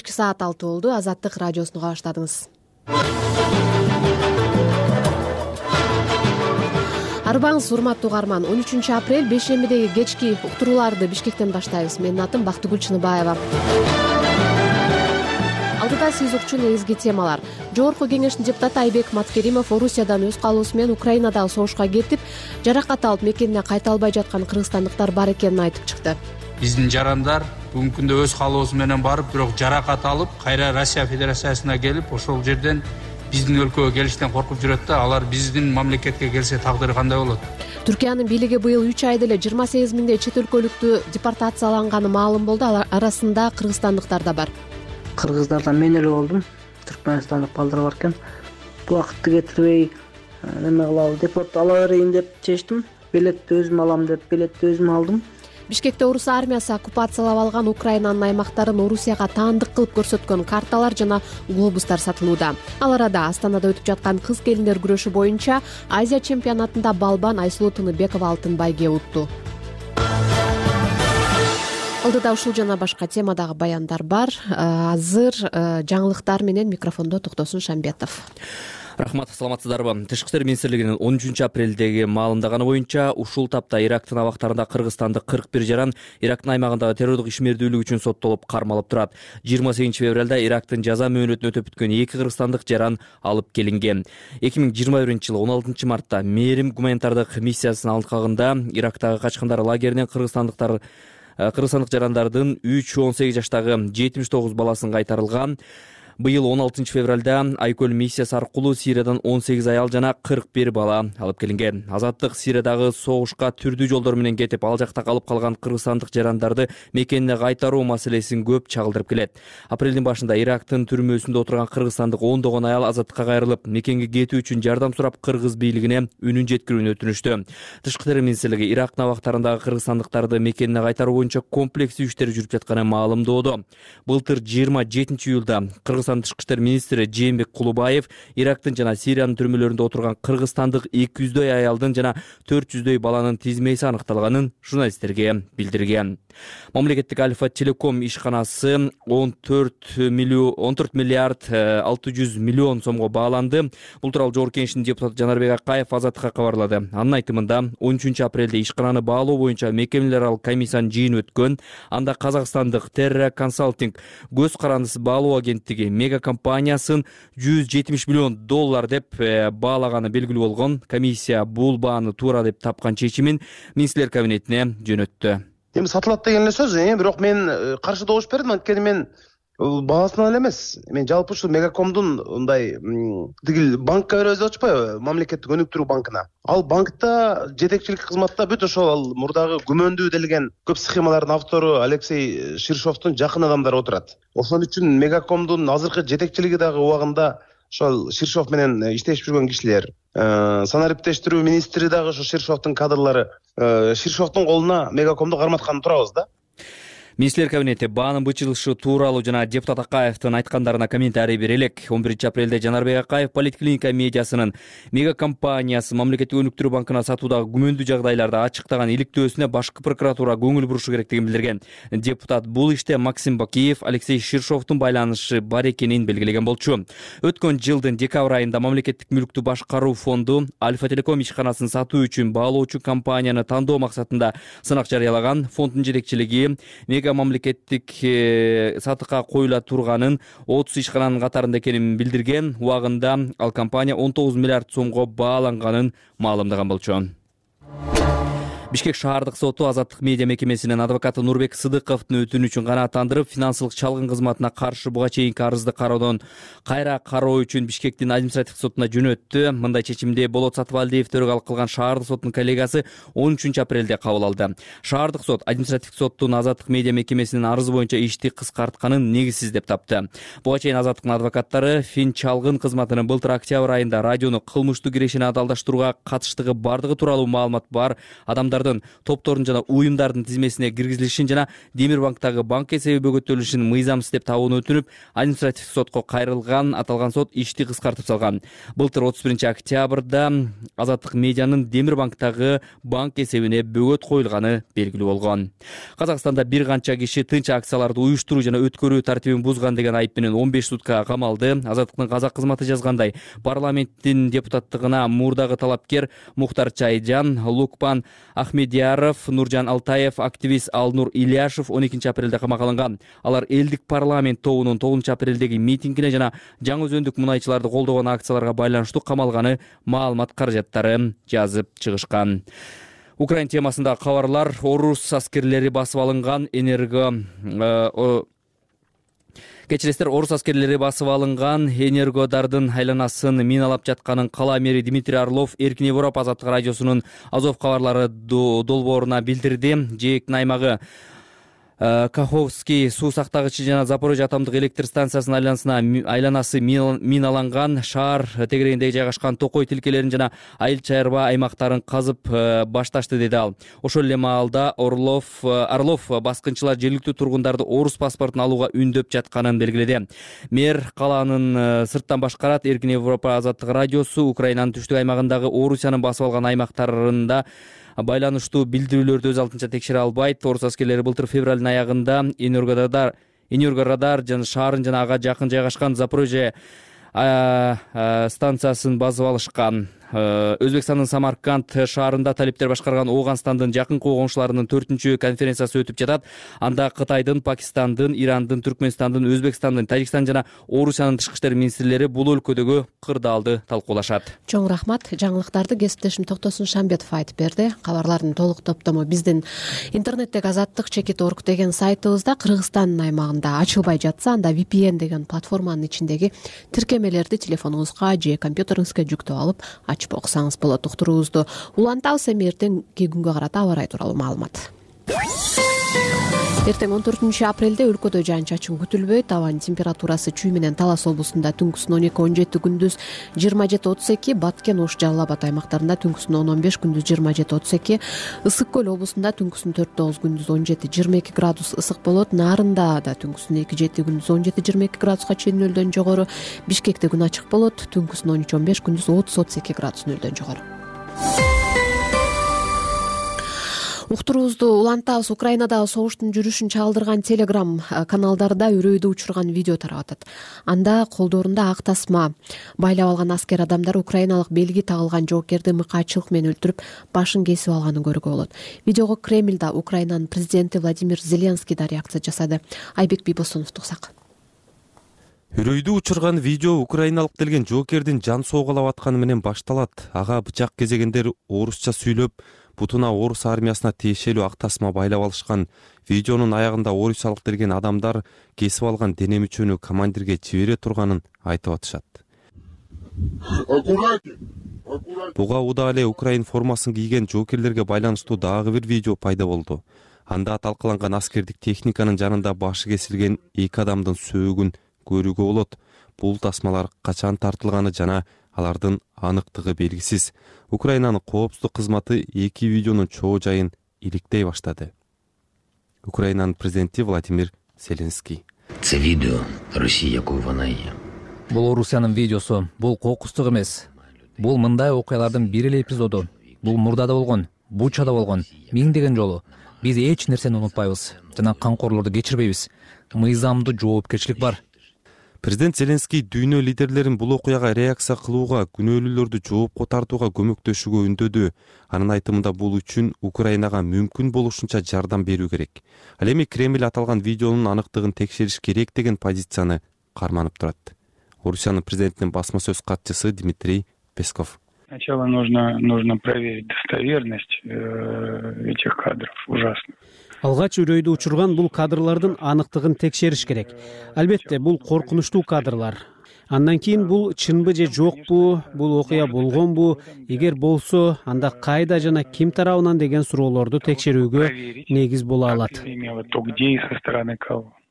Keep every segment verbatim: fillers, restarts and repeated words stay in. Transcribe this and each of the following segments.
кечки саат алты болду. Азаттык радиосун уга баштадыңыз. Арбаңыз, урматтуу угарман. он үчүнчү апрель бейшембидеги кечки уктурууларды Бишкектен баштайбыз. Менин атым Бактыгүл Чыныбаева. Алдыда сиз укчу негизги темалар. Жогорку кеңештин депутаты Айбек Маткеримов Орусиядан өз каалоосу менен Украинадагы согушка кетип, жаракат алып мекенине кайта албай жаткан кыргызстандыктар бар экенин айтып чыкты. Биздин жарандар бүгүнкү күндө өз каалоосу менен барып, бирок жаракат алып, кайра Россия Федерациясына келип, ошол жерден биздин өлкөгө келиштен коркуп жүрөт да, алар биздин мамлекетке келсе тагдыры кандай болот? Түркиянын бийлиги быйыл үч айда эле жыйырма сегиз миңдей чет өлкөлүктү депортацияланганы маалым болду. Алар арасында кыргызстандыктар да бар. Кыргыздардан мен эле болдум. Түркмөнстандык балдар бар экен. Убакытты кетирбей неме кылабы, депорт ала берейин деп чечтим. Билетти өзүм алам деп, билетти өзүм алдым. Бишкекте орус армиясы оккупациялап алган Украинанын аймактарын Орусияга таандык кылып көрсөткөн карталар жана глобустар сатылууда. Ал арада Астанада өтүп жаткан кыз келиндер күрөшү боюнча Азия чемпионатында балбан Айсулуу Тыныбекова алтын байге утту. Алдыда ушул жана башка темадагы баяндар бар. Азыр жаңылыктар менен микрофондо Токтосун Шамбетов. Рахмат, саламатсыздарбы? Тышкы иштер министрлигинин он үчүнчү апрелдеги маалымдаганы боюнча ушул тапта Ирактын абактарында кыргызстандык кырк бир жаран Ирактын аймагындагы террордук ишмердүүлүк үчүн соттолуп кармалып турат. жыйырма сегизинчи февралда Ирактын жаза мөөнөтүн өтөп бүткөн эки кыргызстандык жаран алып келинген. эки миң жыйырма биринчи жылы он алтынчы мартта Мээрим гуманитардык миссиясынын алкагында Ирактагы качкындар лагеринен кыргызстандыктар Кыргызстандык жарандардын үч он сегиз жаштагы жетимиш тогуз баласын кайтарылган. Быйыл он алтынчы февралда Айкөл миссиясы аркылуу Сириядан он сегиз аял жана кырк бир бала алып келинген. Азаттык Сириядагы согушка түрдүү жолдор менен кетип, ал жакта калып калган кыргызстандык жарандарды мекенине кайтаруу маселесин көп чагылдырып келет. Апрелдин башында Ирактын түрмөсүндө отурган кыргызстандык ондогон аял азаттыкка кайрылып, мекенге кетүү үчүн жардам сурап кыргыз бийлигине үнүн жеткирүүнү өтүнүштү. Тышкы иштер министрлиги Ирактын абактарындагы кыргызстандыктарды мекенине кайтаруу боюнча комплекстүү иштер жүрүп жатканын маалымдоодо. Былтыр жыйырма жетинчи июлда Кыргызстан тышкы иштер министри Жээнбек Кулубаев Ирактын жана Сириянын түрмөлөрүндө отурган кыргызстандык эки жүздөй аялдын жана төрт жүздөй баланын тизмеси аныкталганын журналисттерге билдирген. Мамлекеттик Альфа Телеком ишканасы он төрт миллиард алты жүз миллион сомго бааланды. Бул тууралуу Жогорку Кеңештин депутаты Жанарбек Акаев Азаттыкка кабарлады. Анын айтымында он үчүнчү апрелде ишкананы баалоо боюнча мекемелер аралык комиссиянын жыйыны өткөн. Анда казакстандык Terra Consulting көз карандысы баалоо агенттиги мега компаниясын жүз жетимиш миллион доллар деп баалаганы белгилүү болгон. Комиссия бул бааны туура деп тапкан чечимин министрлер кабинетине жөнөттү. Эми сатылат деген эле сөз, бирок мен каршы добуш бердим, анткени мен баасынан эле эмес. Мен жалпы ушу Мегакомдун мындай тигил банкка беребиз деп атышпайбы, мамлекеттик өнүктүрүү банкына. Ал банкта жетекчилик кызматта бүт ошол ал мурдагы күмөндүү делген көп схемалардын автору Алексей Ширшовдун жакын адамдары отурат. Ошон үчүн Мегакомдун азыркы жетекчилиги дагы убагында ошол Ширшов менен иштешип жүргөн кишилер. Санариптештирүү министри дагы ошо Ширшовдун кадрлары. Ширшовдун колуна Мегакомду карматканын турабыз да. Министрлер кабинети баанын бычырылышы тууралуу жана депутат Акаевдин айткандарына комментарий бере элек. он биринчи апрелде Жанарбек Акаев Политклиника медиасынын мега компаниясы мамлекеттик өнүктүрүү банкына сатуудагы күмөндүү жагдайларды ачыктаган иликтөөсүнө башкы прокуратура көңүл бурушу керектигин билдирген. Депутат бул иште Максим Бакиев, Алексей Ширшовдун байланышы бар экенин белгилеген болчу. Өткөн жылдын декабрь айында мамлекеттик мүлктү башкаруу фонду Альфа Телеком ишканасын сатуу үчүн баалоочу компанияны тандоо максатында сынак жарыялаган. Фонддун жетекчилиги мега мамлекеттик сатыкка коюла турганын, отуз ишкананын катарында экенин билдирген. Убагында ал компания он тогуз миллиард сомго бааланганын маалымдаган болчу. Бишкек шаардык соту Азаттык медиа мекемесинин адвокаты Нурбек Сыдыковдун өтүнүчүн канааттандырып, финансылык чалгын кызматына каршы буга чейинки арызды кароодон кайра кароо үчүн Бишкектин административдик сотуна жөнөттү. Мындай чечимди Болот Сатыбалдиев төрөгалык кылган шаардык соттун коллегиясы он үчүнчү апрелде кабыл алды. Шаардык сот административдик соттун Азаттык медиа мекемесинин арызы боюнча ишти кыскартканын негизсиз деп тапты. Буга чейин Азаттыктын адвокаттары фин чалгын кызматынын былтыр октябрь айында радиону кылмыштуу кирешени адалдаштырууга катыштыгы бардыгы тууралуу маалымат бар адамдар адамдардын, топтордун жана уюмдардын тизмесине киргизилишин жана Демир банктагы банк эсеби бөгөтөлүшүн мыйзамсыз деп табууну өтүнүп, административдик сотко кайрылган. Аталган сот ишти кыскартып салган. Былтыр отуз биринчи октябрда Азаттык медианын Демир банктагы банк эсебине бөгөт коюлганы белгилүү болгон. Казакстанда бир канча киши тынч акцияларды уюштуруу жана өткөрүү тартибин бузган деген айып менен он беш суткага камалды. Азаттыктын казак кызматы жазгандай, парламенттин депутаттыгына мурдагы талапкер Мухтар Чайжан, Лукпан Ахмедияров, Нуржан Алтаев, активист Алнур Ильяшев он экинчи апрелде камакка алынган. Алар элдик парламент тобунун тогузунчу апрелдеги митингине жана жаңы өзөндүк мунайчыларды колдогон акцияларга байланыштуу камалганы маалымат каражаттары жазып чыгышкан. Украина темасындагы кабарлар. Орус аскерлери басып алынган энерго Кечиресиздер, орус аскерлери басып алынган Энергодардын айланасын миналап жатканын кала мэри Дмитрий Орлов Эркин Европа азаттык радиосунун Азов кабарлары долбооруна билдирди. Жээктин аймагы Каховский суу сактагычы жана Запорожье атомдук электр станциясынын айланасына айланасы миналанган. Шаар тегерегинде жайгашкан токой тилкелерин жана айыл чайырба аймактарын казып башташты, деди ал. Ошол эле маалда Орлов Орлов баскынчылар жергиликтүү тургундарды орус паспортун алууга үндөп жатканын белгиледи. Мэр калаанын сырттан башкарат. Эркин Европа азаттык радиосу Украинанын түштүк аймагындагы Орусиянын басып алган аймактарында байланыштуу билдирүүлөрдү өз алдынча текшере албайт. Орус аскерлери былтыр февралдын аягында Энергорадар Энергорадар жана шаарын жана ага жакын жайгашкан Запорожье станциясын басып алышкан. Өзбекстандын Самарканд шаарында талиптер башкарган Ооганстандын жакын когончуларынын төртүнчү конференциясы өтүп жатат. Анда Кытайдын, Пакистандын, Ирандын, Түркмөнстандын, Өзбекстандын, Тажикстан жана Орусиянын тышкы иштер министрлери бул өлкөдөгү кырдаалды талкуулашат. Чоң рахмат. Жаңылыктарды кесиптешим Токтосун Шамбетов айтып берди. Кабарлардын толук топтому биздин интернеттеги азаттык чекит орг деген сайтыбызда Кыргызстандын аймагында ачылбай жатса, анда ви пи эн деген платформанын ичиндеги тиркемелерди телефонуңузга же компьютериңизге жүктөп алып ачып окусаңыз болот. Уктуруубузду улантабыз. Эми эртеңки күнгө карата аба ырайы тууралуу маалымат. Эртең он төртүнчү апрелде өлкөдө жаан-чачын күтүлбөйт. Абанын температурасы Чүй менен Талас облусунда түнкүсүн он эки он жети, күндүз жыйырма жети отуз эки, Баткен, Ош, Жалал Абад аймактарында түнкүсүн он он беш, күндүз жыйырма жети отуз эки, Ысык көл облусунда түнкүсүн төрт тогуз, күндүз он жети жыйырма эки градус ысык болот. Нарында да түнкүсүн эки жети, күндүз он жети жыйырма эки градуска чейин нөлдөн жогору. Бишкекте күн ачык болот. Түнкүсүн он үч он беш, күндүз отуз отуз эки градус нөлдөн жогору. Уктуруубузду улантабыз. Украинадагы согуштун жүрүшүн чагылдырган Telegram каналдарда үрөйдү учурган видео тарап атат. Анда колдорунда ак тасма байлап алган аскер адамдар украиналык белги тагылган жоокерди мыкаачылык менен өлтүрүп, башын кесип алганын көрүүгө болот. Видеого Кремльда Украинанын президенти Владимир Зеленский да реакция жасады. Айбек Бийбосунов туксак. Үрөйдү учурган видео украиналык делген жоокердин жан соогалап атканы менен башталат. Ага бычак кезегендер орусча сүйлөп, бутуна орус армиясына тиешелүү ак тасма байлап алышкан. Видеонун аягында орусиялык делген адамдар кесип алган дене мүчөнү командирге жибере турганын айтып атышат. Буга удаа эле Украин формасын кийген жоокерлерге байланыштуу дагы бир видео пайда болду. Анда талкаланган аскердик техниканын жанында башы кесилген эки адамдын сөөгүн көрүүгө болот. Бул тасмалар качан тартылганы жана алардын аныктыгы белгисиз. Украинанын коопсуздук кызматы эки видеонун чоо жайын иликтей баштады. Украинанын президенти Владимир Зеленский. Це видео Росия, якой вона є. Бул Орусиянын видеосу, бул кокустук эмес. Бул мындай окуялардын бир эле эпизоду. Бул Мурдада болгон, Бучада болгон, миңдеген жолу. Биз эч нерсени унутпайбыз жана камкорлорду кечирбейбиз. Мыйзамдуу жоопкерчилик бар. Президент Зеленский дүйнө лидерлерин бул окуяга реакция кылууга, күнөөлүүлөрдү жоопко тартууга көмөктөшүүгө үндөдү. Анын айтымында бул үчүн Украинага мүмкүн болушунча жардам берүү керек. Ал эми Кремль аталган видеонун аныктыгын текшериш керек деген позицияны карманып турат. Орусиянын президентинин басма сөз катчысы Дмитрий Песков. Сначала нужно нужно проверить достоверность этих кадров. Ужасно. Алгач үрөйдү учурган бул кадрлардын аныктыгын текшериш керек. Албетте, бул коркунучтуу кадрлар. Андан кийин бул чынбы же жокпу, бул окуя болгонбу, эгер болсо, анда кайда жана ким тарабынан деген суроолорду текшерүүгө негиз боло алат.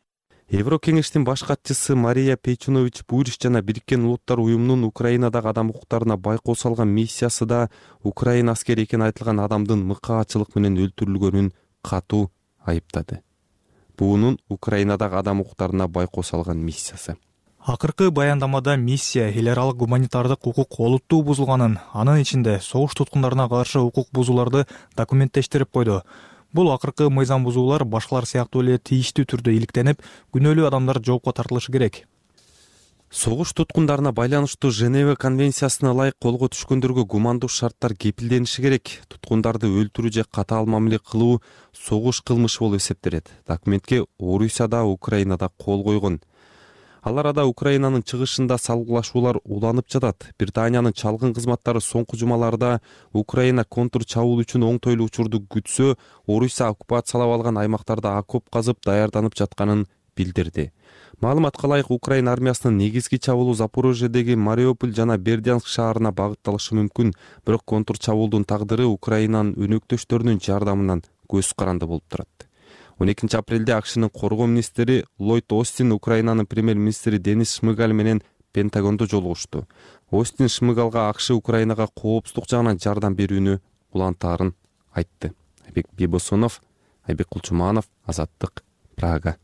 Еврокеңештин баш катчысы Мария Пейчунович Буриш жана Бириккен Улуттар уюмунун Украинадагы адам укуктарына байкоо салган миссиясы да Украина аскери экени айтылган адамдын мыкаачылык менен өлтүрүлгөнүн катуу айыптады. Буунун Украинадагы адам укуктарына байкоо салган миссиясы. Акыркы баяндамада миссия эл аралык гуманитардык укук олуттуу бузулганын, анын ичинде согуш туткундарына каршы укук бузууларды документтештирип койду. Бул акыркы мыйзам бузуулар башкалар сыяктуу эле тийиштүү түрдө иликтенип, күнөөлүү адамдар жоопко тартылышы керек. Согуш туткундарына байланыштуу Женева конвенциясына ылайык колго түшкөндөргө гумандуу шарттар кепилдениши керек. Туткундарды өлтүрүү же катаал мамиле кылуу согуш кылмышы болуп эсептелет. Документке Орусия да Украинада кол койгон. Ал арада Украинанын чыгышында салгылашуулар уланып жатат. Британиянын чалгын кызматтары соңку жумаларда Украина контур чабуул үчүн оңтойлуу учурду күтсө, Орусия оккупациялап алган аймактарда окоп казып даярданып жатканын билдирди. Маалыматка ылайык, Украина армиясынын негизги чабуулу Запорожьедеги Мариуполь жана Бердянск шаарына багытталышы мүмкүн, бирок контур чабуулдун тагдыры Украинанын өнөктөштөрүнүн жардамынан көз каранды болуп турат. он экинчи апрелде АКШнын коргоо министри Ллойд Остин Украинанын премьер-министри Денис Шмыгаль менен Пентагондо жолугушту. Остин Шмыгалга АКШ Украинага коопсуздук жагынан жардам берүүнү улантаарын айтты. Айбек Бибосунов, Айбек Кулчуманов, Азаттык, Прага.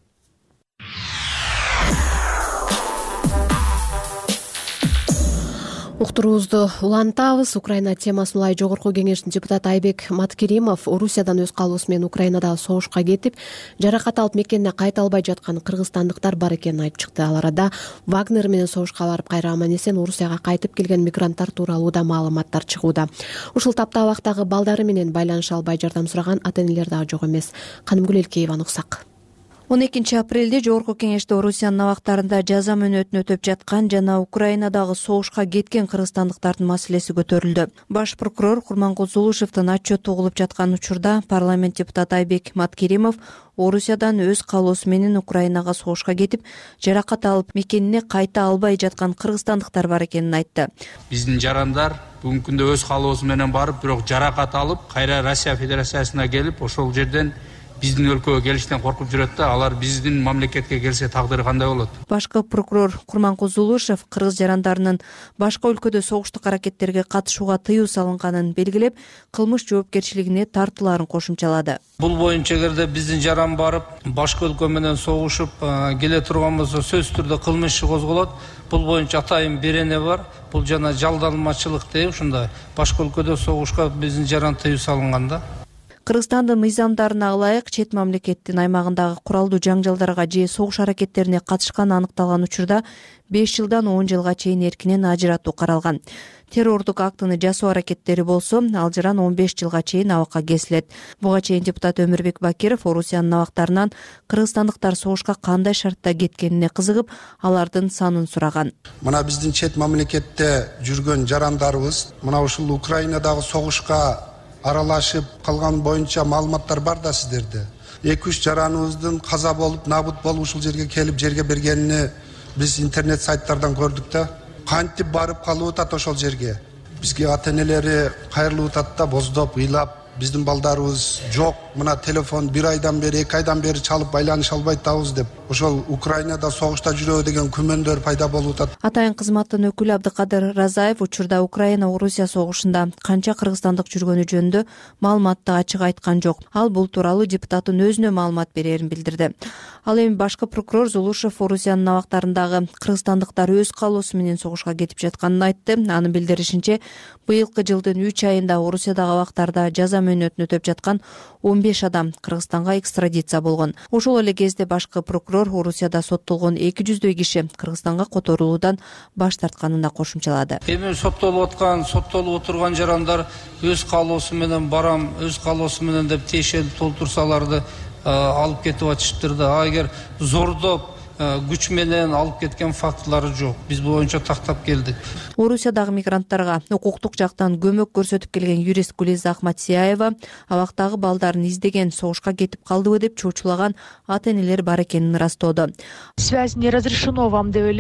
Уктуруубузду улантабыз. Украина темасын улай жогорку кеңештин депутаты Айбек Маткеримов Орусиядан өз каалоосу менен Украинадагы согушка кетип, жаракат алып мекенине кайта албай жаткан кыргызстандыктар бар экенин айтып чыкты. Ал арада Вагнер менен согушка барып кайра аман-эсен Орусияга кайтып келген мигранттар тууралуу да маалыматтар чыгууда. Ушул тапта абактагы балдары менен байланыша албай жардам сураган ата-энелер дагы жок эмес. Канымгүл Элкееваны уксак. он экинчи апрелде жогорку кеңеште Орусиянын абактарында жаза мөөнөтүн өтөп жаткан жана Украинадагы согушка кеткен кыргызстандыктардын маселеси көтөрүлдү. Баш прокурор Курманкул Зулушевдин отчету угулуп жаткан учурда парламент депутаты Айбек Маткеримов Орусиядан өз каалоосу менен Украинага согушка кетип, жаракат алып мекенине кайта албай жаткан кыргызстандыктар бар экенин айтты. Биздин жарандар бүгүнкү күндө өз каалоосу менен барып, бирок жаракат алып, кайра Россия Федерациясына келип, ошол жерден биздин өлкөгө келиштен коркуп жүрөт да, алар биздин мамлекетке келсе тагдыры кандай болот? Башкы прокурор Курманкул Зулушев кыргыз жарандарынын башка өлкөдө согуштук аракеттерге катышууга тыюу салынганын белгилеп, кылмыш жоопкерчилигине тартууларын кошумчалады. Бул боюнча эгерде биздин жаран барып, башка өлкө менен согушуп келе турган болсо, сөзсүз түрдө кылмыш иши козголот. Бул боюнча атайын берене бар. Бул жана жалданмачылык деп, ушундай башка өлкөдө согушка биздин жаран тыюу салынган да. Кыргызстандын мыйзамдарына ылайык чет мамлекеттин аймагындагы куралдуу жаңжалдарга же согуш аракеттерине катышканы аныкталган учурда беш жылдан он жылга чейин эркинен ажыратуу каралган. Террордук актыны жасоо аракеттери болсо, алжыран он беш жылга чейин абакка кесилет. Буга чейин депутат Өмүрбек Бакиров Орусиянын абактарынан кыргызстандыктар согушка кандай шартта кеткенине кызыгып, алардын санын сураган. Мына биздин чет мамлекетте жүргөн жарандарыбыз мына ушул Украинадагы согушка аралашып калган боюнча маалыматтар бар да сиздерде. эки үч жараныбыздын каза болуп, набут болуп ушул жерге келип жерге бергенини биз интернет сайттардан көрдүк да. Кантип барып калып атат ошол жерге. Бизге ата-энелери кайрылып атат да, боздоп, ыйлап, биздин балдарыбыз жок, мына телефон бир айдан бери, эки айдан бери чалып байланыша албай атабыз деп. Ошол Украинада согушта жүрөбү деген күмөндөр пайда болуп атат. Атайын кызматтын өкүлү Абдыкадыр Разаев учурда Украина Орусия согушунда канча кыргызстандык жүргөнү жөнүндө маалыматты ачык айткан жок. Ал бул тууралуу депутаттын өзүнө маалымат берерин билдирди. Ал эми башкы прокурор Зулушев Орусиянын абактарындагы кыргызстандыктар өз каалоосу менен согушка кетип жатканын айтты. Анын билдиришинче, быйылкы жылдын үч айында Орусиядагы абактарда жаза мөөнөтүн өтөп жаткан он беш адам Кыргызстанга экстрадиция болгон. Ошол эле кезде башкы прокурор Орусияда соттолгон эки жүздөй киши Кыргызстанга которулуудан баш тартканын да кошумчалады. Эми соттолуп аткан, соттолуп отурган жарандар өз каалоосу менен барам, өз каалоосу менен деп тиешелип толтурсаларды алып кетип атышыптыр да. А эгер зордоп күч менен алып кеткен фактылары жок. Биз бул боюнча тактап келдик. Орусиядагы мигранттарга укуктук жактан көмөк көрсөтүп келген юрист Гулиза Ахматсияева абактагы балдарын издеген, согушка кетип калдыбы деп чочулаган ата-энелер бар экенин ырастоодо. Связь не разрешено вам деп эле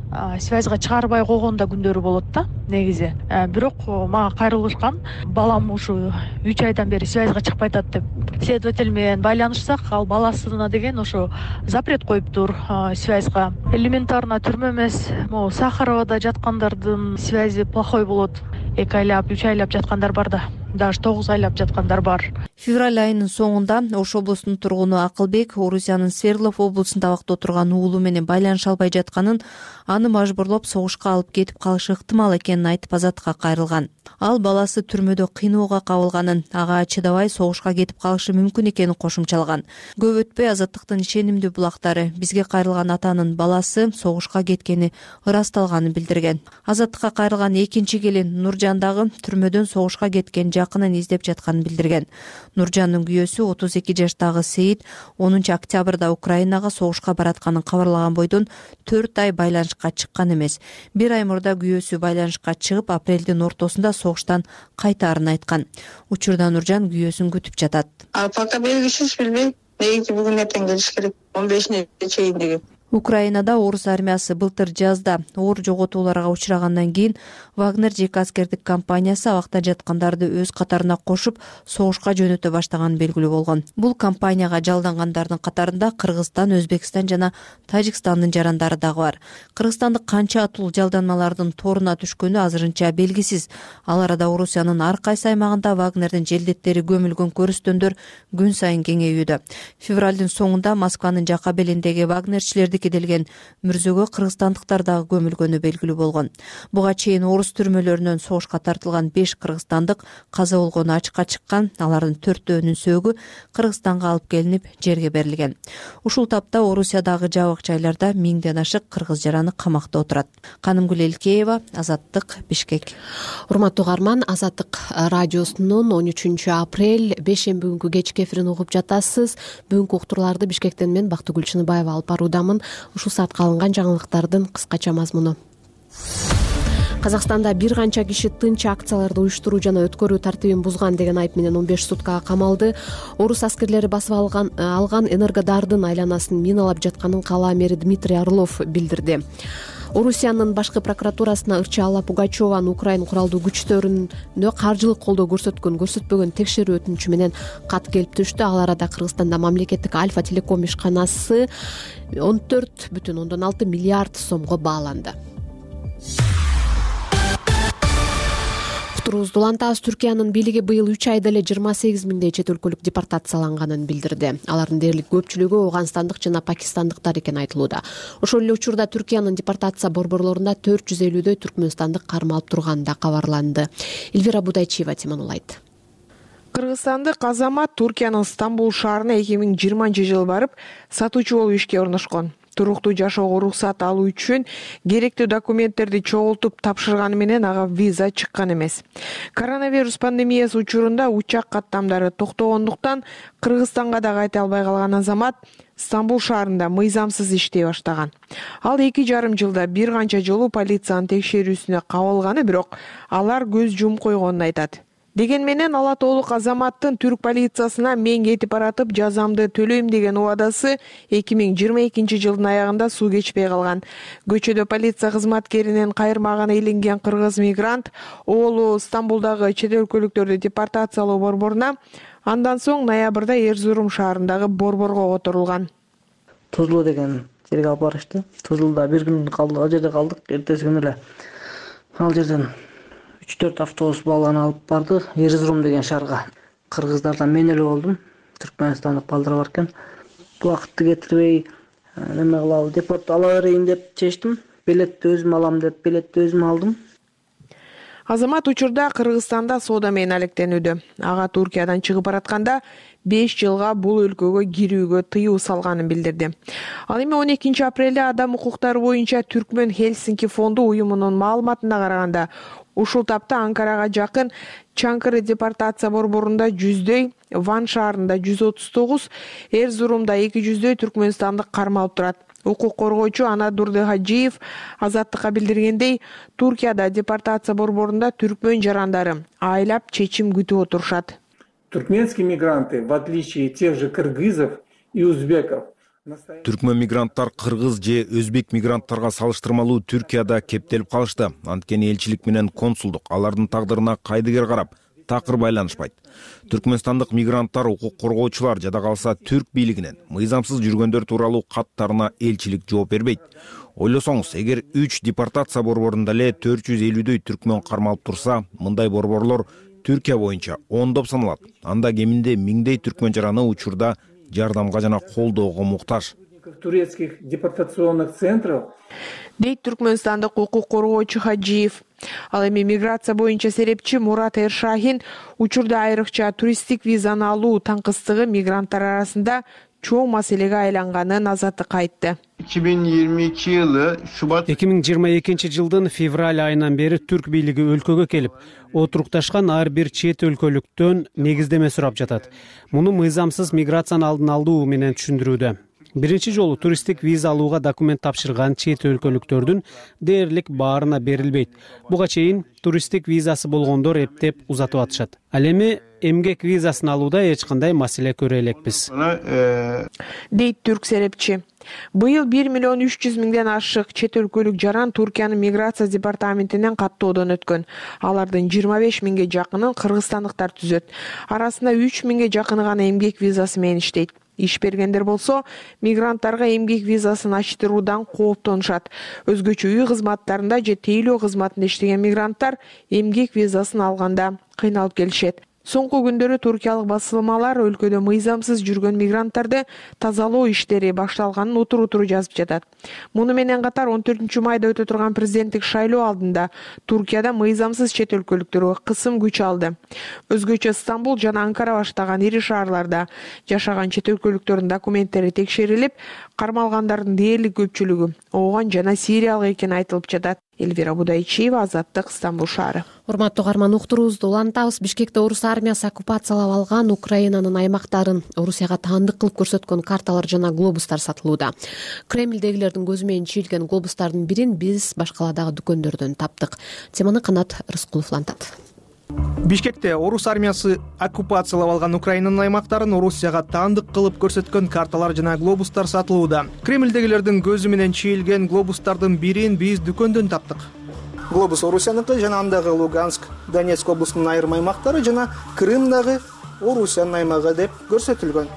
связьга чыгарбай койгон да күндөрү болот да негизи. Бирок мага кайрылышкан, балам ушу үч айдан бери связьга чыкпай атат деп. Следователь менен байланышсак, ал баласына деген ошо запрет коюптур связьга. Элементарно түрмө эмес, могу Сахаровада жаткандардын связи плохой болот. эки айлап, үч айлап жаткандар бар да, даже тогуз айлап жаткандар бар. Февраль айынын соңунда Ош облусунун тургуну Акылбек Орусиянын Свердлов облусунда убакта отурган уулу менен байланыша албай жатканын, аны мажбурлап согушка алып кетип калышы ыктымал экенин айтып азаттыкка кайрылган. Ал баласы түрмөдө кыйноого кабылганын, ага чыдабай согушка кетип калышы мүмкүн экенин кошумчалаган. Көп өтпөй Азаттыктын ишенимдүү булактары бизге кайрылган атанын баласы согушка кеткени ырасталганын билдирген. Азаттыкка кайрылган экинчи келин Нуржан дагы түрмөдөн согушка кеткен жакынын издеп жатканын билдирген. Нуржандын күйөөсү отуз эки жаштагы Сейит онунчу октябрда Украинага согушка баратканын кабарлаган бойдон төрт ай байланышка чыккан эмес. Бир ай мурда күйөөсү байланышка чыгып, апрелдин ортосунда согуштан кайтаарын айткан. Учурда Нуржан күйөөсүн күтүп жатат. А пока белгисиз, билбейм. Неги бүгүн эртең келиш керек. он бешине чейин деген. Украинада орус армиясы былтыр жазда оор жоготууларга учрагандан кийин Вагнер жеке аскердик компаниясы абакта жаткандарды өз катарына кошуп, согушка жөнөтө баштаганын белгилүү болгон. Бул компанияга жалдангандардын катарында Кыргызстан, Өзбекстан жана Тажикстандын жарандары дагы бар. Кыргызстандык канча атул жалданмалардын торуна түшкөнү азырынча белгисиз. Ал арада Орусиянын ар кайсы аймагында Вагнердин желдеттери көмүлгөн көрүстөндөр күн сайын кеңейүүдө. Февралдын соңунда Москванын жака белиндеги Вагнерчилерди делген мүрзөгө кыргызстандыктар дагы көмүлгөнү белгилүү болгон. Буга чейин орус түрмөлөрүнөн согушка тартылган беш кыргызстандык каза болгону ачыкка чыккан, алардын төртөөнүн сөөгү Кыргызстанга алып келинип жерге берилген. Ушул тапта Орусиядагы жабык жайларда миңден ашык кыргыз жараны камакта отурат. Канымгүл Элкеева, Азаттык, Бишкек. Урматтуу угарман, Азаттык радиосунун он үчүнчү апрель бешемби күнгү кечки эфирин угуп жатасыз. Бүгүнкү уктурууларды Бишкектен мен Бактыгүл Чыныбаева алып баруудамын. Ушул саатка алынган жаңылыктардын кыскача мазмуну. Казакстанда бир канча киши тынч акцияларды уюштуруу жана өткөрүү тартибин бузган деген айып менен он беш суткага камалды. Орус аскерлери басып алган алган Энергодардын айланасын миналап жатканын кала мэри Дмитрий Орлов билдирди. Орусиянын башкы прокуратурасына ырчы Алла Пугачеванын Украин куралдуу күчтөрүнө каржылык колдоо көрсөткөн көрсөтпөгөн текшерүү өтүнүчү менен кат келип түштү. Ал арада Кыргызстанда мамлекеттик Альфа телеком ишканасы он төрт бүтүн ондон алты миллиард сомго бааланды. Улантабыз. Түркиянын бийлиги быйыл үч айда эле жыйырма сегиз миңдей чет өлкөлүк депортацияланганын билдирди. Алардын дээрлик көпчүлүгү Ооганстандык жана пакистандыктар экени айтылууда. Ошол эле учурда Түркиянын депортация борборлорунда төрт жүз элүүдөй түркмөнстандык кармалып турганы да кабарланды. Эльвира Будайчиева теманулайт. Кыргызстандык азамат Туркиянын Стамбул шаарына эки миң жыйырманчы жылы барып, сатуучу болуп ишке орношкон. Туруктуу жашоого уруксат алуу үчүн керектүү документтерди чогултуп тапшырганы менен ага виза чыккан эмес. Коронавирус пандемиясы учурунда учак каттамдары токтогондуктан Кыргызстанга да кайта албай калган азамат Стамбул шаарында мыйзамсыз иштей баштаган. Ал эки жарым жылда бир канча жолу полициянын текшерүүсүнө кабылганы, бирок алар көз жумуп койгонун айтат. Деген менен ала тоолук азаматтын түрк полициясына мен кетип баратып жазамды төлөйм деген убадасы эки миң жыйырма экинчи жылдын аягында суу кечпей калган. Көчөдө полиция кызматкеринин кайырмагына илинген кыргыз мигрант оолу Стамбулдагы чет өлкөлүктөрдү депортациялоо борборуна, андан соң ноябрда Эрзурум шаарындагы борборго которулган. Тузлу деген жерге алып барышты. Тузлуда бир күн калдык, ал жерде калдык. Эртеси күнү эле ал жерден үч төрт автобус баланы алып барды Эрзурум деген шаарга. Кыргыздардан мен эле болдум. Түркмөнстандык балдар бар экен. Бул убакытты кетирбей неме кылабы, депорт ала берейин деп чечтим. Билетти өзүм алам деп билетти өзүм алдым. Азамат учурда Кыргызстанда соода менен алектенүүдө. Ага Туркиядан чыгып баратканда беш жылга бул өлкөгө кирүүгө тыюу салганын билдирди. Ал эми он экинчи апрелде адам укуктары боюнча Түркмөн Хельсинки фонду уюмунун маалыматына караганда, ушул тапта Анкарага жакын Чаңкыры депортация борборунда жүздөй, Ван шаарында жүз отуз тогуз, Эрзурумда эки жүздөй түркмөнстандык кармалып турат. Укук коргоочу Анадур Хажиев Азаттыкка билдиргендей, Туркияда депортация борборунда түркмөн жарандары айлап чечим күтүп отурушат. Туркменские мигранты, в отличие тех же кыргызов и узбеков, Түркмөн мигранттар кыргыз же өзбек мигранттарга салыштырмалуу Түркияда кептелип калышты. Анткени элчилик менен консулдук алардын тагдырына кайдыгер карап, такыр байланышпайт. Түркмөнстандык мигранттар, укук коргоочулар жада калса түрк бийлигинен мыйзамсыз жүргөндөр тууралуу каттарына элчилик жооп бербейт. Ойлосоңуз, эгер үч депортация борборунда эле төрт жүз элүүдөй түркмөн кармалып турса, мындай борборлор Түркия боюнча ондоп саналат. Анда кеминде миңдей түркмөн жараны учурда жардамга жана колдоого муктаж. Турецких депортационных центров дейт түркмөнстандык укук коргоочу Хаджиев. Ал эми миграция боюнча серепчи Мурат Эршахин учурда айрыкча туристтик визаны алуу таңкыстыгы мигранттар арасында чоң маселеге айланганын азаттыкка айтты. эки миң жыйырма экинчи жылдын февраль айынан бери түрк бийлиги өлкөгө келип, отурукташкан ар бир чет өлкөлүктөн негиздеме сурап жатат. Муну мыйзамсыз миграциянын алдын алуу менен түшүндүрүүдө. Биринчи жолу туристтик виза алууга документ тапшырган чет өлкөлүктөрдүн дээрлик баарына берилбейт. Буга чейин туристтик визасы болгондор эптеп узатып атышат. Ал эми эмгек визасын алууда эч кандай маселе көрө элекпиз. Дейт түрк серепчи. Быйыл бир миллион үч жүз миңден ашык чет өлкөлүк жаран Туркиянын миграция департаментинен каттоодон өткөн. Алардын жыйырма беш миңге жакынын кыргызстандыктар түзөт. Арасында үч миңге жакыны гана эмгек визасы менен иштейт. Иш бергендер болсо, мигранттарга эмгек визасын ачтыруудан кооптонушат. Өзгөчө үй кызматтарында же тейлөө кызматында иштеген мигранттар эмгек визасын алганда кыйналып келишет. Соңку күндөрү туркиялык басылмалар өлкөдө мыйзамсыз жүргөн мигранттарды тазалоо иштери башталганын утур-утуру жазып жатат. Муну менен катар он төртүнчү майда өтө турган президенттик шайлоо алдында Туркияда мыйзамсыз чет өлкөлүктөргө кысым күч алды. Өзгөчө Стамбул жана Анкара баштаган ири шаарларда жашаган чет өлкөлүктөрдүн документтери текшерилип, кармалгандардын дээрлик көпчүлүгү Ооган жана Сириялык экени айтылып жатат. Эльвира Будайчиева, Азаттык, Стамбул шаары. Урматтуу угарман, уктуруубузду улантабыз. Бишкекте орус армиясы оккупациялап алган Украинанын аймактарын Орусияга таандык кылып көрсөткөн карталар жана глобустар сатылууда. Кремлдегилердин көзү менен чийилген глобустардын бирин биз башкаладагы дүкөндөрдөн таптык. Теманы Канат Рыскулов улантат. Бишкекте орус армиясы оккупациялап алган Украинанын аймактарын Орусияга таандык кылып көрсөткөн карталар жана глобустар сатылууда. Кремлдегилердин көзү менен чийилген глобустардын бирин биз дүкөндөн таптык. Глобус Орусияныкы жана андагы Луганск, Донецк облусунун айрым аймактары жана Крымдагы Орусиянын аймагы деп көрсөтүлгөн.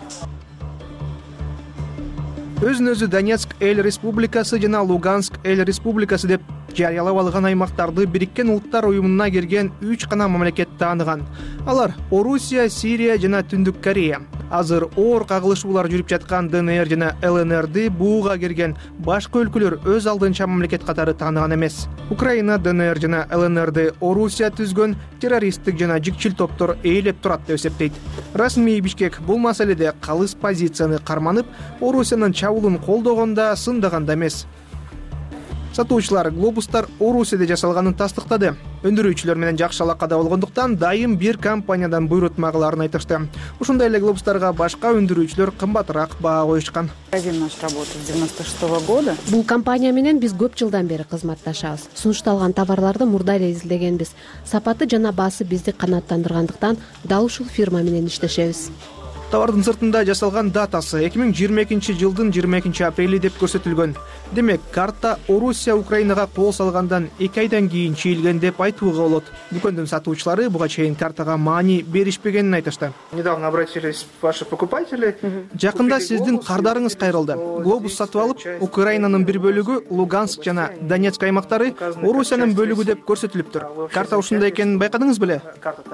Өзүн өзү Донецк эл республикасы жана Луганск эл республикасы деп жарыялап алган аймактарды Бириккен Улуттар уюмуна кирген үч гана мамлекет тааныган. Алар Орусия, Сирия жана Түндүк Корея. Азыр оор кагылышуулар жүрүп жаткан Д Н Р жана Л Н Рди бууга кирген башка өлкөлөр өз алдынча мамлекет катары тааныган эмес. Украина, Д Н Р жана Л Н Рди Орусия түзгөн террористтик жана жикчил топтор ээлеп турат деп эсептейт. Расмий Бишкек бул маселеде калыс позицияны карманып, Орусиянын чабуулун колдогонда, сындаганда эмес. Сатуучулар глобустар Орусияда жасалганын тастыктады. Өндүрүүчүлөр менен жакшы алакада болгондуктан дайым бир компаниядан буйрутмагыларын айтышты. Ушундай эле глобустарга башка өндүрүүчүлөр кымбатыраак баа коюшкан. Бул компания менен биз көп жылдан бери кызматташабыз. Сунушталган товарларды мурда эле изилдегенбиз. Сапаты жана баасы бизди канааттандыргандыктан дал ушул фирма менен иштешебиз. Товардын сыртында жасалган датасы эки миң жыйырма экинчи жылдын жыйырма экинчи апрели деп көрсөтүлгөн. Демек, карта Орусия Украинага кол салгандан эки айдан кийин чийилген деп айтууга болот. Дүкөндүн сатуучулары буга чейин картага маани беришпегенин айтышты. Недавно обратились ваши покупатели. Жакында сиздин кардарыңыз кайрылды. Глобус сатып алып, Украинанын бир бөлүгү Луганск жана Донецк аймактары Орусиянын бөлүгү деп көрсөтүлүптүр. Карта ушундай экенин байкадыңыз беле?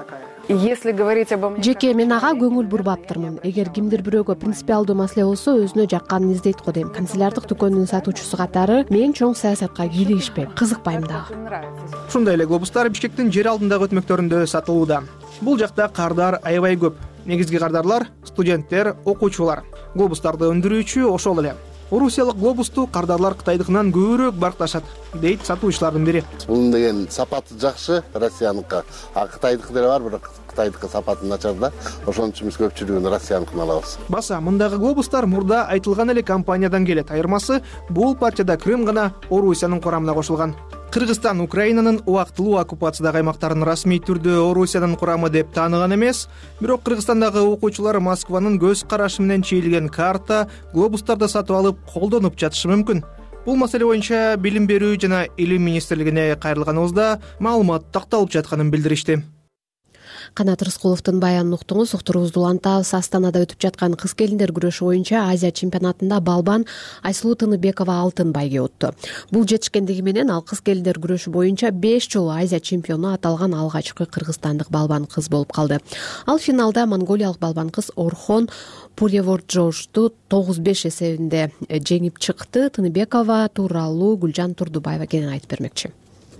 Жеке мен ага көңүл бурбаптырмын. Эгер кимдир бирөөгө принципиалдуу маселе болсо, өзүнө жакканын издейт го дейм. Канцелярлык дүкөндүн сатуучусу катары мен чоң саясатка кийлигишпейм, кызыкпайм дагы. Ушундай эле глобустар Бишкектин жер алдындагы өтмөктөрүндө сатылууда. Бул жакта кардар аябай көп. Негизги кардарлар студенттер, окуучулар. Глобустарды өндүрүүчү ошол эле. Орусиялык глобусту кардарлар Кытайдыкынан көбүрөөк баркташат, дейт сатуучулардын бири. Бул деген сапаты жакшы Россияныкы, а Кытайдыкы деле бар, бирок Кытайдыкы сапаты начар да. Ошон үчүн биз көпчүлүгүн Россияныкын алабыз. Баса, мындагы глобустар мурда айтылган эле компаниядан келет. Айырмасы бул партияда Крым гана Орусиянын курамына кошулган. Кыргызстан Украинанын убактылуу оккупациядагы аймактарын расмий түрдө Орусиянын курамы деп тааныган эмес, бирок Кыргызстандагы окуучулар Москванын көз карашы менен чийилген карта, глобустарды сатып алып колдонуп жатышы мүмкүн. Бул маселе боюнча Билим берүү жана Илим министрлигине кайрылганыбызда маалымат такталып жатканын билдиришти. Канат Рыскуловдун баянын уктуңуз. Уктуруубузду улантабыз. Астанада өтүп жаткан кыз келиндер күрөшү боюнча Азия чемпионатында балбан Айсулуу Тыныбекова алтын байге утту. Бул жетишкендиги менен ал кыз келиндер күрөшү боюнча беш жолу Азия чемпиону аталган алгачкы кыргызстандык балбан кыз болуп калды. Ал финалда монголиялык балбан кыз Орхон Пуреводжошту тогуз беш эсебинде жеңип чыкты. Тыныбекова тууралуу Гүлжан Турдубаева кенен айтып бермекчи.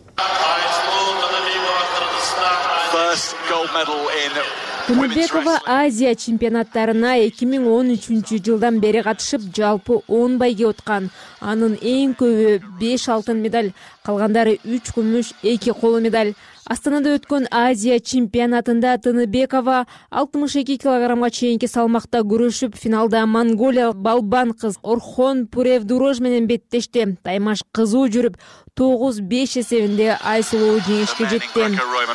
Тыныбекова Азия чемпионаттарына эки миң он үчүнчү жылдан бери катышып, жалпы он байге уткан. Анын эң көбү беш алтын медаль, калгандары үч күмүш, эки коло медаль. Астанада өткөн Азия чемпионатында Тыныбекова алтымыш эки килограммга чейинки салмакта күрөшүп, финалда Монголия балбан кыз Орхон Пуревдурож менен беттешти. Таймаш кызуу жүрүп, тогуз беш эсебинде Айсулуу жеңишке жетти.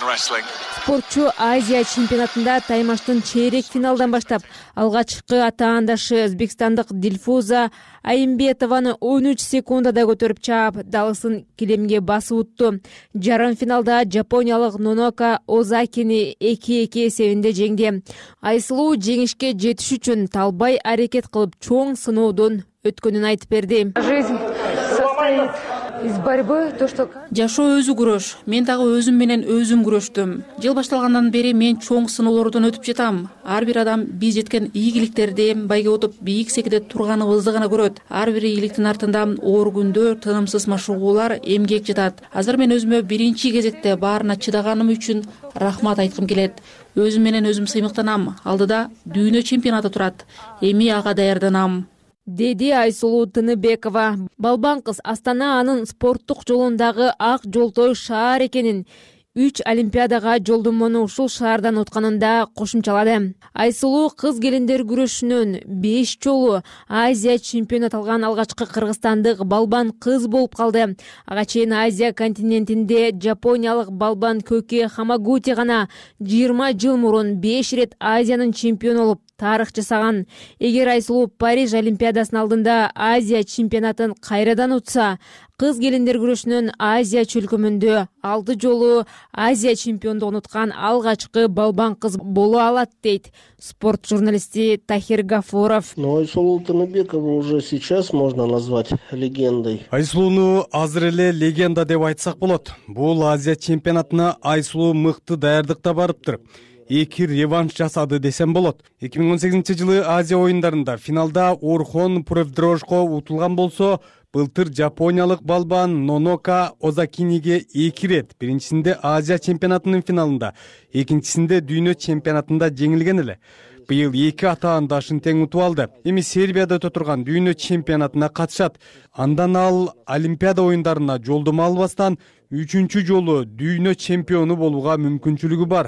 Спортчу Азия чемпионатында таймаштын чейрек финалдан баштап алгачкы атаандашы өзбекстандык Дилфуза Айымбетованы он үч секундада көтөрүп чаап, далысын килемге басып утту. Жарым финалда жапониялык Нонока Озакини эки эки эсебинде жеңди. Айсулуу жеңишке жетиш үчүн талбай аракет кылып чоң сыноодон өткөнүн айтып берди. Жизнь состоит из борьбы, то что жашоо өзү күрөш. Мен дагы өзүм менен өзүм күрөштүм. Жыл башталгандан бери мен чоң сыноолордон өтүп жатам. Ар бир адам биз жеткен ийгиликтерди байге утуп бийик секиде турганыбызды гана көрөт. Ар бир ийгиликтин артында оор күндөр, тынымсыз машыгуулар, эмгек жатат. Азыр мен өзүмө биринчи кезекте баарына чыдаганым үчүн рахмат айткым келет. Өзүм менен өзүм сыймыктанам. Алдыда дүйнө чемпионаты турат. Эми ага даярданам, деди Айсулуу Тыныбекова. Балбан кыз Астана анын спорттук жолундагы ак жолтой шаар экенин, үч олимпиадага жолдомону ушул шаардан утканында кошумчалады. Айсулуу кыз келиндер күрөшүнөн беш жолу Азия чемпиону аталган алгачкы кыргызстандык балбан кыз болуп калды. Ага чейин Азия континентинде жапониялык балбан Көке Хамагути гана жыйырма жыл мурун беш ирет Азиянын чемпиону болуп тарых жасаган. Эгер Айсулуу Париж олимпиадасынын алдында Азия чемпионатын кайрадан утса, кыз келиндер күрөшүнөн Азия чөлкөмүндө алты жолу Азия чемпиондугун уткан алгачкы балбан кыз боло алат, дейт спорт журналисти Тахир Гафуров. Но Айсулуу Тыныбекова уже сейчас можно назвать легендой. Айсулууну азыр эле легенда деп айтсак болот. Бул Азия чемпионатына Айсулуу мыкты даярдыкта барыптыр. Эки реванш жасады десем болот. эки миң он сегизинчи жылы Азия оюндарында финалда Орхон Пуревдурожго утулган болсо, былтыр жапониялык балбан Нонока Озакиниге эки рет, биринчисинде Азия чемпионатынын финалында, экинчисинде дүйнө чемпионатында жеңилген эле. Быйыл эки атаандашын тең утуп алды. Эми Сербияда өтө турган дүйнө чемпионатына катышат. Андан ал Олимпиада оюндарына жолдомо албастан үчүнчү жолу дүйнө чемпиону болууга мүмкүнчүлүгү бар.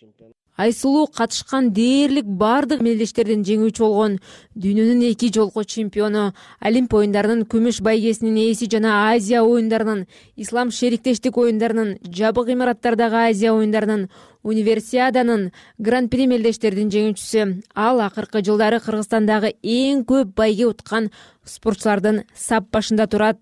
Айсулуу катышкан дээрлик бардык мелдештерден жеңүүчү болгон, дүйнөнүн эки жолку чемпиону, Олимп оюндарынын күмүш байгесинин ээси жана Азия оюндарынын, Ислам шериктештик оюндарынын, жабык имараттардагы Азия оюндарынын, Универсиаданын, Гран-при мелдештердин жеңүүчүсү. Ал акыркы жылдары Кыргызстандагы эң көп байге уткан спортчулардын сап башында турат.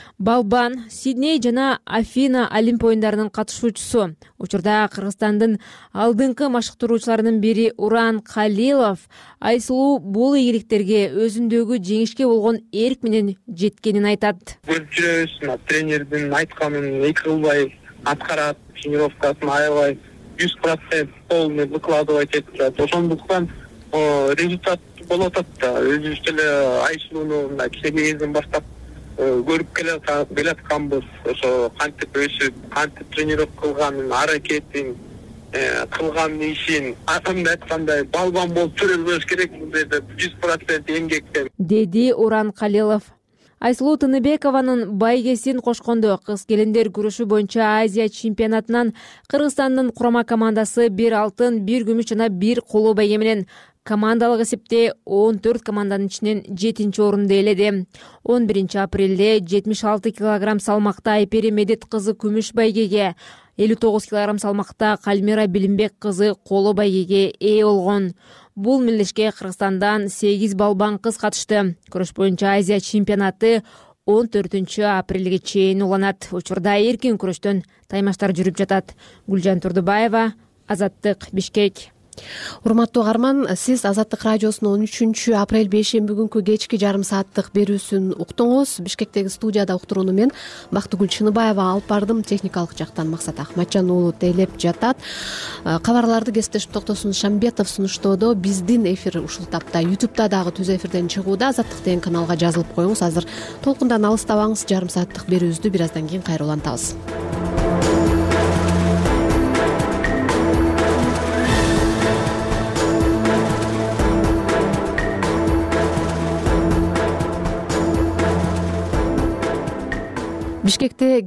Балбан Сидней жана Афина Олимп оюндарынын катышуучусу. Учурда Кыргызстандын алдыңкы машыктыруучуларынын бири Уран Калилов Айсулуу бул ийгиликтерге өзүндөгү жеңишке болгон эрк менен жеткенин айтат. Көрүп жүрөбүз, тренердин айтканын эки кылбай аткарат, тренировкасын аябай жүз процент полный выкладывать этип турат. Ошондуктан результат болуп атат да. Өзүбүз деле Айсулууну мындай кичине кезинен баштап көрүп келе атканбыз. Ошо кантип өсүп, кантип тренировка кылганын, аракетин, кылган ишин, атымды айткандай балбан болуп жүрө бериш керек, бул жерде жүз процент эмгектен, деди Уран Калилов. Айсулуу Тыныбекованын байгесин кошкондо кыз келиндер күрөшү боюнча Азия чемпионатынан Кыргызстандын курама командасы бир алтын, бир күмүш жана бир коло байге менен командалык эсепте он төрт команданын ичинен жетинчи орунду ээледи. он биринчи апрелде жетимиш алты килограмм салмакта Айпери Медет кызы күмүш байгеге, элүү тогуз килограмм салмакта Кальмира Билимбек кызы коло байгеге ээ болгон. Бул мелдешке Кыргызстандан сегиз балбан кыз катышты. Күрөш боюнча Азия чемпионаты он төртүнчү апрелге чейин уланат. Учурда эркин күрөштөн таймаштар жүрүп жатат. Гүлжан Турдубаева, Азаттык, Бишкек. Урматтуу угарман, сиз Азаттык радиосунун он үчүнчү апрель бейшемби күнкү кечки жарым сааттык берүүсүн уктуңуз. Бишкектеги студияда уктурууну мен Бактыгүл Чыныбаева алып бардым. Техникалык жактан Максат Ахматжан уулу тейлеп жатат. Кабарларды кесиптешим Токтосун Шамбетов сунуштоодо. Биздин эфир ушул тапта ютубта дагы түз эфирден чыгууда. Азаттык деген каналга жазылып коюңуз. Азыр толкундан алыстабаңыз. Жарым сааттык берүүбүздү бир аздан кийин кайра улантабыз. Бишкекте